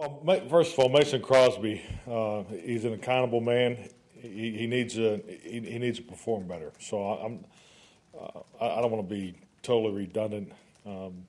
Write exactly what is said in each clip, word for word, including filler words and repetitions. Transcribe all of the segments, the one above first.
Well, Ma- first of all, Mason Crosby, uh, he's an accountable man. He, he needs to he, he needs to perform better. So I, I'm uh, I, I don't want to be totally redundant um,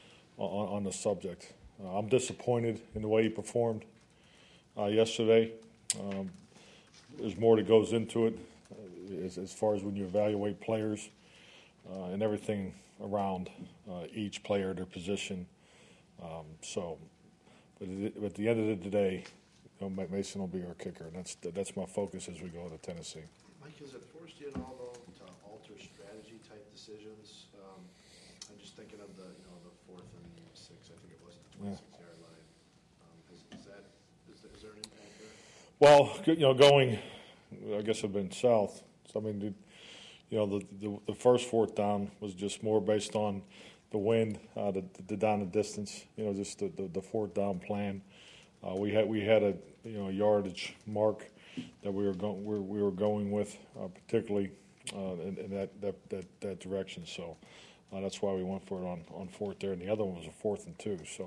on, on the subject. Uh, I'm disappointed in the way he performed uh, yesterday. Um, there's more that goes into it uh, as, as far as when you evaluate players uh, and everything around uh, each player, their position. Um, so. But at the end of the day, you know, Mason will be our kicker, and that's that's my focus as we go to Tennessee. Mike, has it forced you at all though to alter strategy type decisions? Um, I'm just thinking of the you know the fourth and six, I think it was the twenty-six yeah. yard line. Um, is, is that is, is there an impact there? Well, you know, going, I guess I've been south. So I mean, the, you know, the, the the first fourth down was just more based on the wind, uh, the, the down the distance, you know, just the, the, the fourth down plan. Uh, we had we had a you know yardage mark that we were going we, we were going with, uh, particularly uh, in, in that, that that that direction. So uh, that's why we went for it on, on fourth there, and the other one was a fourth and two. So,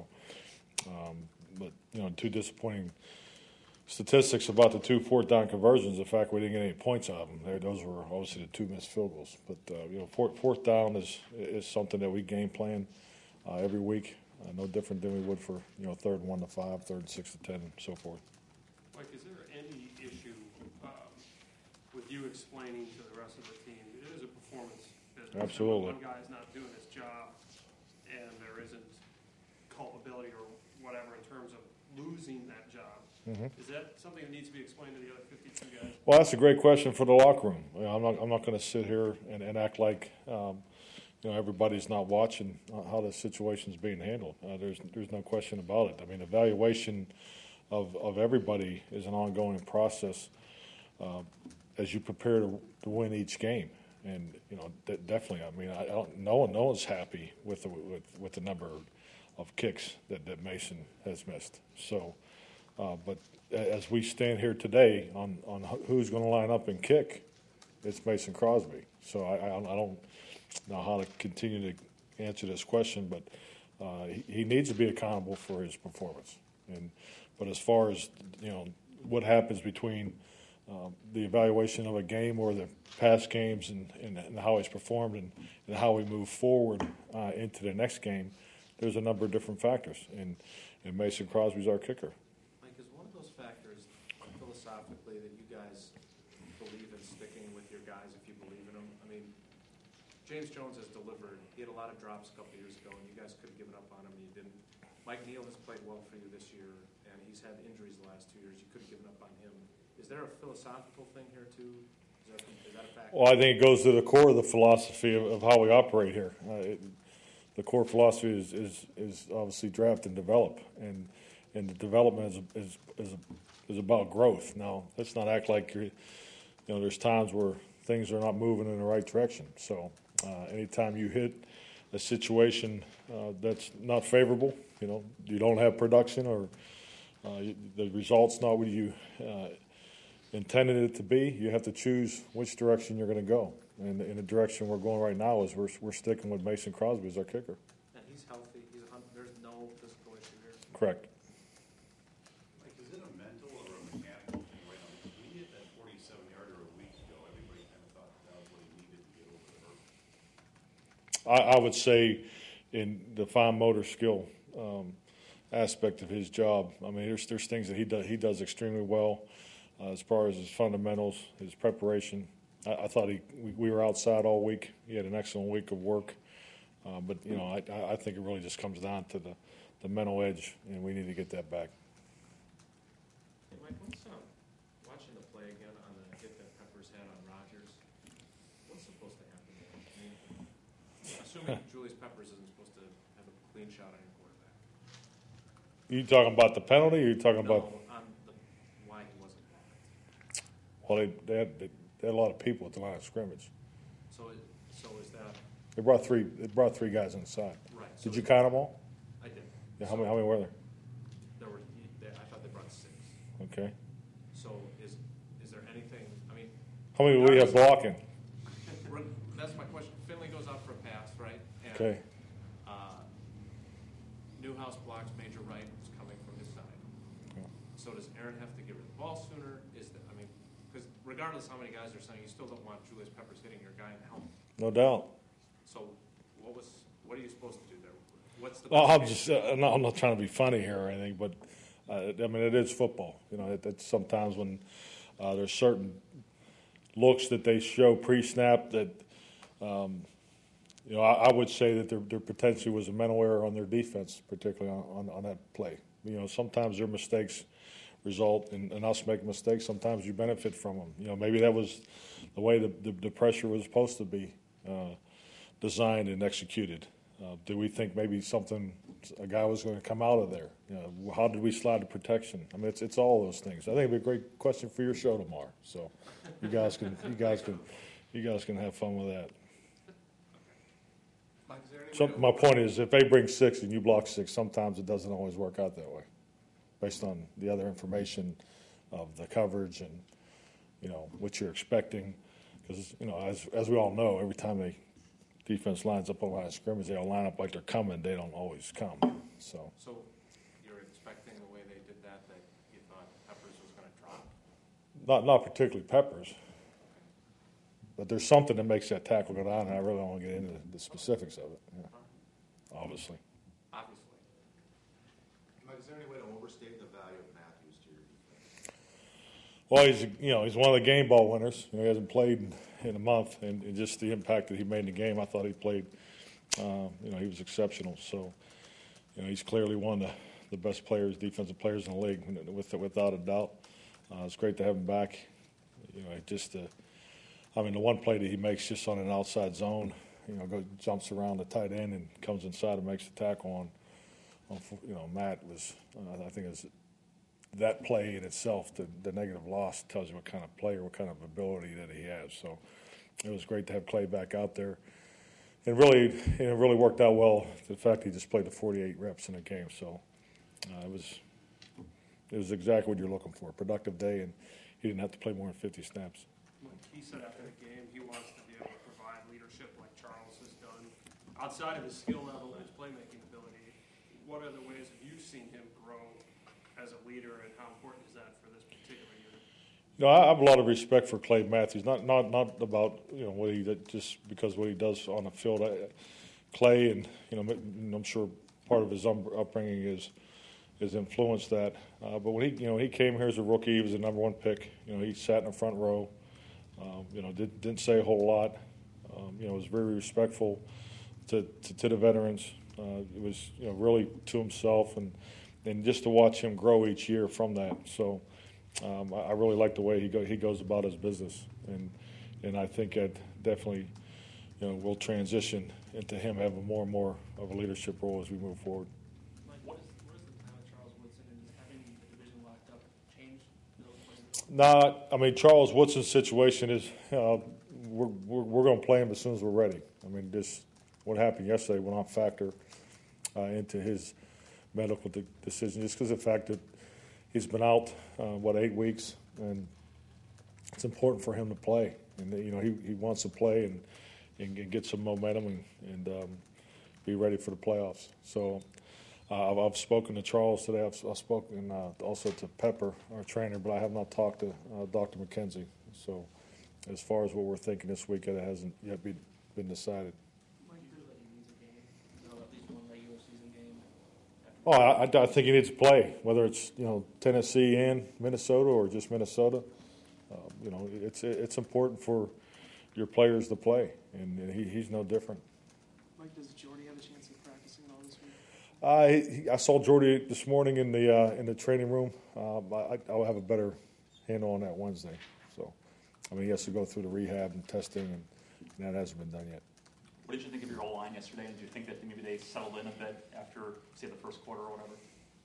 um, but you know, two disappointing statistics about the two fourth down conversions. The fact we didn't get any points out of them. There, those were obviously the two missed field goals. But uh, you know, fourth, fourth down is is something that we game plan uh, every week. Uh, no different than we would for you know third and one to five, third and six to ten, and so forth. Mike, is there any issue um, with you explaining to the rest of the team it is a performance business? Absolutely. One guy's not doing his job, and there isn't culpability or whatever in terms of losing that job. Mm-hmm. Is that something that needs to be explained to the other fifty-two guys? Well, that's a great question for the locker room. You know, I'm not. I'm not going to sit here and, and act like um, you know everybody's not watching how the situation is being handled. Uh, there's there's no question about it. I mean, evaluation of of everybody is an ongoing process uh, as you prepare to, to win each game. And you know, de- definitely. I mean, I, I don't. No one, no one's happy with the with, with the number of kicks that, that Mason has missed. So. Uh, but as we stand here today on, on who's going to line up and kick, it's Mason Crosby. So I, I, I don't know how to continue to answer this question, but uh, he, he needs to be accountable for his performance. And but as far as you know, what happens between um, the evaluation of a game or the past games and, and, and how he's performed and, and how we move forward uh, into the next game, there's a number of different factors. And, and Mason Crosby's our kicker. Philosophically, that you guys believe in sticking with your guys if you believe in them. I mean, James Jones has delivered. He had a lot of drops a couple years ago, and you guys could have given up on him, and you didn't. Mike Neal has played well for you this year, and he's had injuries the last two years. You could have given up on him. Is there a philosophical thing here, too? Is, there, is that a fact? Well, I think it goes to the core of the philosophy of, of how we operate here. Uh, it, the core philosophy is, is, is obviously draft and develop, and and the development is is is, is about growth. Now, let's not act like you're, you know, there's times where things are not moving in the right direction. So, uh, anytime you hit a situation uh, that's not favorable, you know, you don't have production or uh, you, the result's not what you uh, intended it to be, you have to choose which direction you're going to go. And in the direction we're going right now is we're we're sticking with Mason Crosby as our kicker. And he's healthy. He's a, there's no physical issue here. Correct. Like, is it a mental or a mechanical thing right now? Because when he hit that forty-seven yarder a week ago, everybody kind of thought that was what he needed to get over the hurdle. I, I would say in the fine motor skill um, aspect of his job, I mean, there's there's things that he does he does extremely well uh, as far as his fundamentals, his preparation. I, I thought he we, we were outside all week. He had an excellent week of work, uh, but you know, I, I think it really just comes down to the, the mental edge, and we need to get that back. Hey, Mike, what's um, watching the play again on the hit that Peppers had on Rodgers? What's supposed to happen there? I mean, assuming Julius Peppers isn't supposed to have a clean shot on your quarterback. You talking about the penalty? Or you talking no, about on the, why he wasn't blocked? Well, they, they, had, they, they had a lot of people at the line of scrimmage. So, it, so is that They brought three. They brought three guys inside. right? So Did you count them all? I did. Yeah. So How many? How many were there? There were. They, I thought they brought six. Okay. So is is there anything? I mean, How many do we have blocking? that's my question. Finley goes out for a pass, right? And, Okay. Uh, Newhouse blocks Major Wright, who's coming from his side. So does Aaron have to get rid of the ball sooner? Is that, I mean, because regardless how many guys are saying, you still don't want Julius Peppers hitting your guy in the helmet. No doubt. So what was, what are you supposed to do there? What's the? Well, I'm just, uh, I'm, not, I'm not trying to be funny here or anything, but uh, I mean, it is football. You know, it, it's sometimes when uh, there's certain looks that they show pre-snap that, um, you know, I, I would say that there, there potentially was a mental error on their defense, particularly on, on, on that play. You know, sometimes their mistakes result in, in us making mistakes. Sometimes you benefit from them. You know, maybe that was the way the, the, the pressure was supposed to be uh, designed and executed. Uh, do we think maybe something, a guy was going to come out of there? You know, how did we slide the protection? I mean, it's it's all those things. I think it'd be a great question for your show tomorrow. So, you guys can you guys can you guys can have fun with that. Mike, is there any So way to- my point is, if they bring six and you block six, sometimes it doesn't always work out that way, based on the other information of the coverage and you know what you're expecting. Because you know, as as we all know, every time they defense lines up on the line of scrimmage, they all line up like they're coming. They don't always come. So, So you're expecting the way they did that, that you thought Peppers was going to drop? not not particularly Peppers, but there's something that makes that tackle go down, and I really don't want to get into the specifics of it. Yeah. Obviously, Obviously. Mike, is there any way to overstate the value of Matthews to your defense? well, he's you know he's one of the game ball winners. You know, he hasn't played in, in a month, and, and just the impact that he made in the game, I thought he played. Uh, you know, he was exceptional. So, you know, he's clearly one of the, the best players, defensive players in the league, with, without a doubt. Uh, it's great to have him back. You know, just uh, I mean, the one play that he makes just on an outside zone, you know, goes jumps around the tight end and comes inside and makes the tackle on, on you know, Matt was, uh, I think, is that play in itself, the, the negative loss tells you what kind of player, what kind of ability that he has. So it was great to have Clay back out there. And really, it really worked out well, the fact he just played the forty-eight reps in a game. So uh, it was it was exactly what you're looking for, a productive day, and he didn't have to play more than fifty snaps. Like he said after the game, he wants to be able to provide leadership like Charles has done. Outside of his skill level and his playmaking ability, what other ways have you seen him grow as a leader, and how important is that for this particular unit? You know, I have a lot of respect for Clay Matthews. Not not not about you know what he did, just because what he does on the field. I, Clay, and you know, I'm sure part of his upbringing is is influenced that. Uh, but when he you know he came here as a rookie, he was the number one pick. You know, he sat in the front row. Um, you know, did, didn't say a whole lot. Um, you know, was very respectful to to, to the veterans. Uh, it was you know really to himself, and and just to watch him grow each year from that. So. Um, I, I really like the way he go, he goes about his business, and and I think that definitely, you know, will transition into him having more and more of a leadership role as we move forward. Mike, what, is, what does the time of Charles Woodson and just having the division locked up change those plans? Not, I mean, Charles Woodson's situation is uh, we're we're, we're going to play him as soon as we're ready. I mean, this what happened yesterday will not factor uh, into his medical de- decision, just because of the fact that he's been out, uh, what, eight weeks, and it's important for him to play. And, you know, he, he wants to play and, and, and get some momentum and, and um, be ready for the playoffs. So uh, I've, I've spoken to Charles today. I've, I've spoken uh, also to Pepper, our trainer, but I have not talked to uh, Doctor McKenzie. So as far as what we're thinking this week, it hasn't yet be, been decided. Mike, you feel like he needs a game, you know, at least one regular season game. Oh, I, I think he needs to play, whether it's you know Tennessee and Minnesota or just Minnesota. Uh, you know, it's it's important for your players to play, and, and he, he's no different. Mike, does Jordy have a chance of practicing at all this week? I he, I saw Jordy this morning in the uh, in the training room. Um, I, I'll have a better handle on that Wednesday. So, I mean, he has to go through the rehab and testing, and, and that hasn't been done yet. What did you think of your O-line yesterday? Did you think that maybe they settled in a bit after, say, the first quarter or whatever?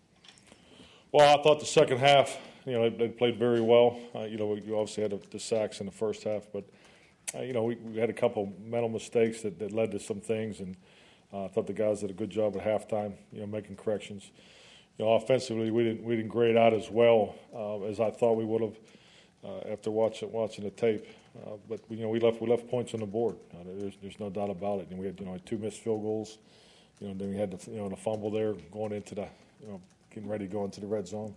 Well, I thought the second half, you know, they, they played very well. Uh, you know, we obviously had the, the sacks in the first half, but, uh, you know, we, we had a couple mental mistakes that, that led to some things, and uh, I thought the guys did a good job at halftime, you know, making corrections. You know, offensively, we didn't we didn't grade out as well uh, as I thought we would have uh, after watching watching the tape. Uh, but you know, we left we left points on the board. Uh, there's there's no doubt about it. And we had you know two missed field goals. You know, then we had the you know the fumble there going into the you know getting ready to go into the red zone.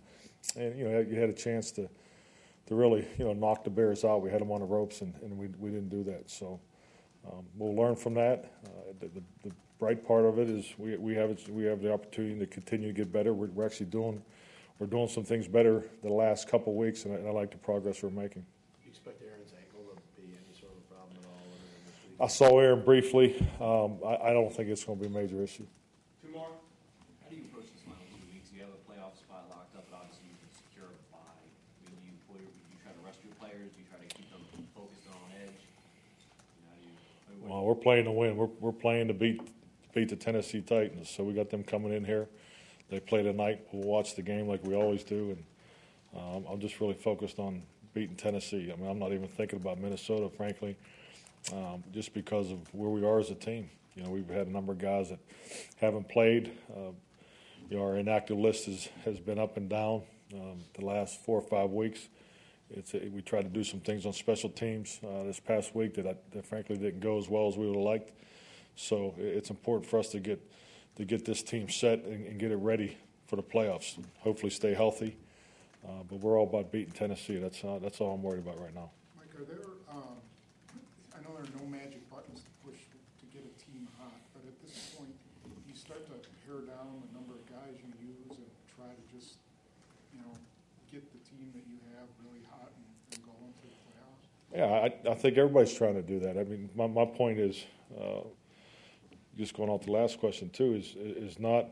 and you know you had a chance to to really you know knock the Bears out. We had them on the ropes, and, and we we didn't do that. So um, we'll learn from that. Uh, the, the, the bright part of it is we we have we have the opportunity to continue to get better. We're, we're actually doing we're doing some things better the last couple of weeks, and I, and I like the progress we're making. Do you expect Aaron's ankle to be any sort of problem at all other than this week? I saw Aaron briefly. Um, I, I don't think it's going to be a major issue. Two more. How do you approach this final two weeks? You have a playoff spot locked up, but obviously you can secure a bye. I mean, do you, do you try to rest your players? Do you try to keep them focused and on edge? You know, how do you, I mean, what- Well, we're playing to win. We're we're playing to beat beat the Tennessee Titans. So we got them coming in here. They play tonight. We'll watch the game like we always do, and um, I'm just really focused on beating Tennessee. I mean, I'm not even thinking about Minnesota, frankly, um, just because of where we are as a team. You know, we've had a number of guys that haven't played. Uh, you know, our inactive list has, has been up and down um, the last four or five weeks. It's a, we tried to do some things on special teams uh, this past week that, I, that frankly didn't go as well as we would have liked. So it's important for us to get to get this team set and, and get it ready for the playoffs. Hopefully, stay healthy. Uh, but we're all about beating Tennessee. That's uh, that's all I'm worried about right now. Mike, are there, um, I know there are no magic buttons to push to get a team hot, but at this point, you start to pare down the number of guys you use and try to just, you know, get the team that you have really hot and, and go into the playoffs? Yeah, I, I think everybody's trying to do that. I mean, my, my point is, uh, just going off the last question too, is is not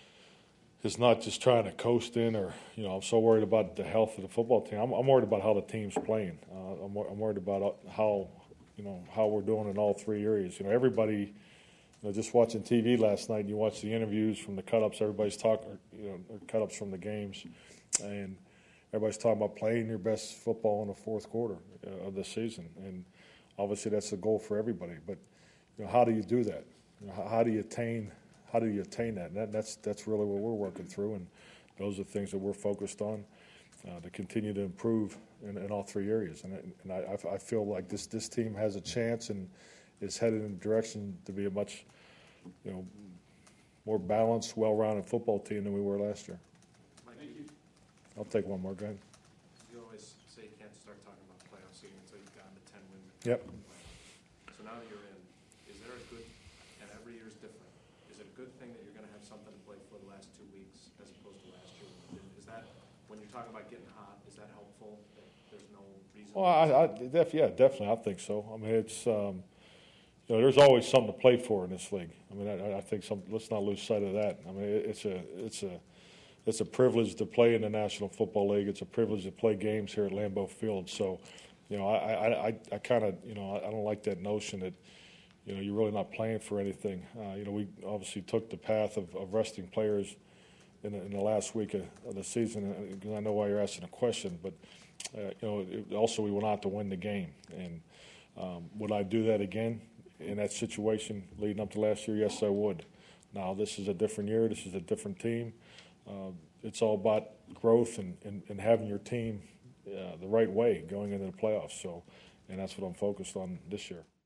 is not just trying to coast in, or you know, I'm so worried about the health of the football team. I'm, I'm worried about how the team's playing. Uh, I'm, I'm worried about how you know how we're doing in all three areas. You know, everybody. You know, just watching T V last night, and you watch the interviews from the cut-ups. Everybody's talking, you know, cut-ups from the games, and everybody's talking about playing your best football in the fourth quarter uh, of the season. And obviously, that's the goal for everybody. But you know, how do you do that? You know, how, how do you attain? How do you attain that? And that? That's that's really what we're working through, and those are things that we're focused on uh, to continue to improve in, in all three areas. And, and I, I feel like this this team has a chance and is headed in a direction to be a much, you know, more balanced, well-rounded football team than we were last year. Mike, you, I'll take one more. Go ahead. you always say you can't start talking about playoff seeding until you've gotten to ten win. Yep. So now that you're in, is there a good, and every year is different, is it a good thing that you're going to have something to play for the last two weeks as opposed to last year? Is that, when you're talking about getting hot, is that helpful, that there's no reason? Well, I, I def, yeah, definitely, I think so. I mean, it's um, you know, there's always something to play for in this league. I mean, I, I think some. Let's not lose sight of that. I mean, it, it's a, it's a, it's a privilege to play in the National Football League. It's a privilege to play games here at Lambeau Field. So, you know, I, I, I, I kind of, you know, I, I don't like that notion that, you know, you're really not playing for anything. Uh, you know, we obviously took the path of, of resting players in the, in the last week of, of the season, because I know why you're asking a question, but uh, you know, it, also we went out to win the game. And um, would I do that again in that situation leading up to last year? Yes, I would. Now, this is a different year. This is a different team. Uh, it's all about growth and, and, and having your team uh, the right way going into the playoffs. So, and that's what I'm focused on this year.